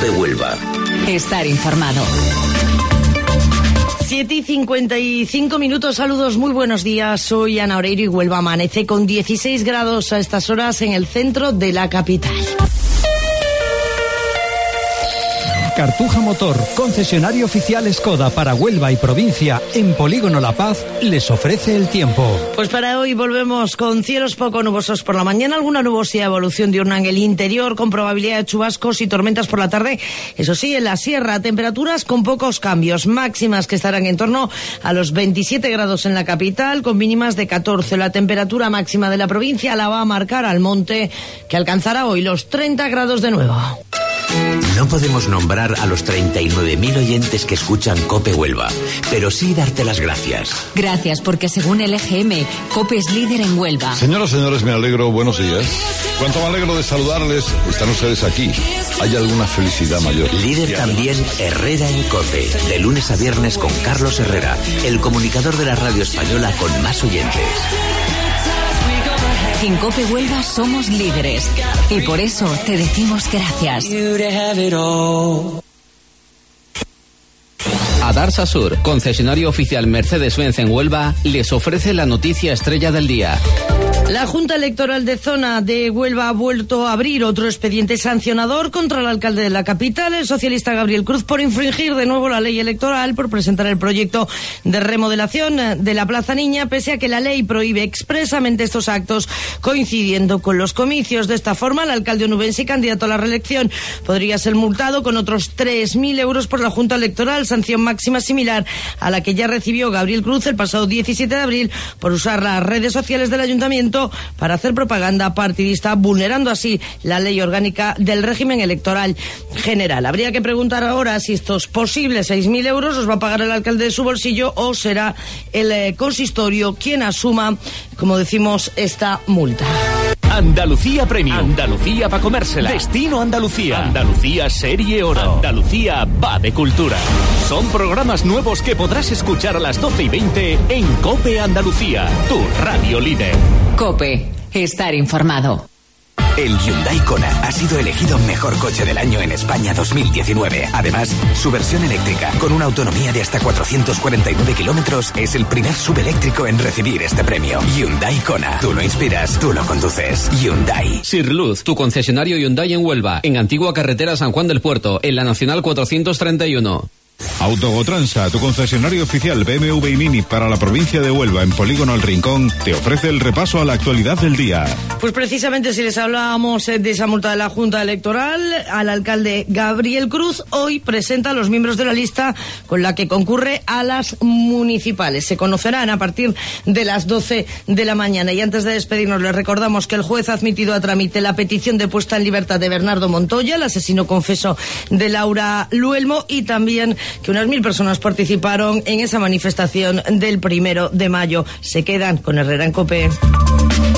COPE Huelva. Estar informado. 7:55, saludos, muy buenos días, soy Ana Oreiro y Huelva amanece con 16 grados a estas horas en el centro de la capital. Cartuja Motor, concesionario oficial Skoda para Huelva y provincia en Polígono La Paz, les ofrece el tiempo. Pues para hoy volvemos con cielos poco nubosos por la mañana, alguna nubosidad, evolución diurna en el interior con probabilidad de chubascos y tormentas por la tarde. Eso sí, en la sierra, temperaturas con pocos cambios, máximas que estarán en torno a los 27 grados en la capital, con mínimas de 14. La temperatura máxima de la provincia la va a marcar Almonte, que alcanzará hoy los 30 grados de nuevo. No podemos nombrar a los 39.000 oyentes que escuchan COPE Huelva, pero sí darte las gracias. Gracias, porque según el EGM, COPE es líder en Huelva. Señoras y señores, me alegro, buenos días. Cuánto me alegro de saludarles, están ustedes aquí. ¿Hay alguna felicidad mayor? Líder también Herrera en COPE, de lunes a viernes con Carlos Herrera, el comunicador de la radio española con más oyentes. En COPE Huelva somos líderes y por eso te decimos gracias. Adarsa Sur, concesionario oficial Mercedes-Benz en Huelva, les ofrece la noticia estrella del día. La Junta Electoral de Zona de Huelva ha vuelto a abrir otro expediente sancionador contra el alcalde de la capital, el socialista Gabriel Cruz, por infringir de nuevo la ley electoral, por presentar el proyecto de remodelación de la Plaza Niña, pese a que la ley prohíbe expresamente estos actos coincidiendo con los comicios. De esta forma, el alcalde onubense y candidato a la reelección podría ser multado con otros 3.000 euros por la Junta Electoral, sanción máxima similar a la que ya recibió Gabriel Cruz el pasado 17 de abril por usar las redes sociales del ayuntamiento para hacer propaganda partidista, vulnerando así la ley orgánica del régimen electoral general. Habría que preguntar ahora si estos posibles 6.000 euros los va a pagar el alcalde de su bolsillo o será el consistorio quien asuma, como decimos, esta multa. Andalucía Premium. Andalucía para comérsela. Destino Andalucía. Andalucía Serie Oro. Andalucía va de cultura. Son programas nuevos que podrás escuchar a las 12:20 en COPE Andalucía, tu radio líder. COPE, estar informado. El Hyundai Kona ha sido elegido mejor coche del año en España 2019. Además, su versión eléctrica, con una autonomía de hasta 449 kilómetros, es el primer subeléctrico en recibir este premio. Hyundai Kona. Tú lo inspiras, tú lo conduces. Hyundai. Sirluz, tu concesionario Hyundai en Huelva, en Antigua Carretera San Juan del Puerto, en la Nacional 431. Autogotransa, tu concesionario oficial BMW y Mini para la provincia de Huelva en Polígono El Rincón, te ofrece el repaso a la actualidad del día. Pues precisamente si les hablábamos de esa multa de la Junta Electoral, al alcalde Gabriel Cruz hoy presenta a los miembros de la lista con la que concurre a las municipales. Se conocerán a partir de las 12 de la mañana. Y antes de despedirnos les recordamos que el juez ha admitido a trámite la petición de puesta en libertad de Bernardo Montoya, el asesino confeso de Laura Luelmo, y también que unas 1.000 personas participaron en esa manifestación del 1 de mayo. Se quedan con Herrera en COPE.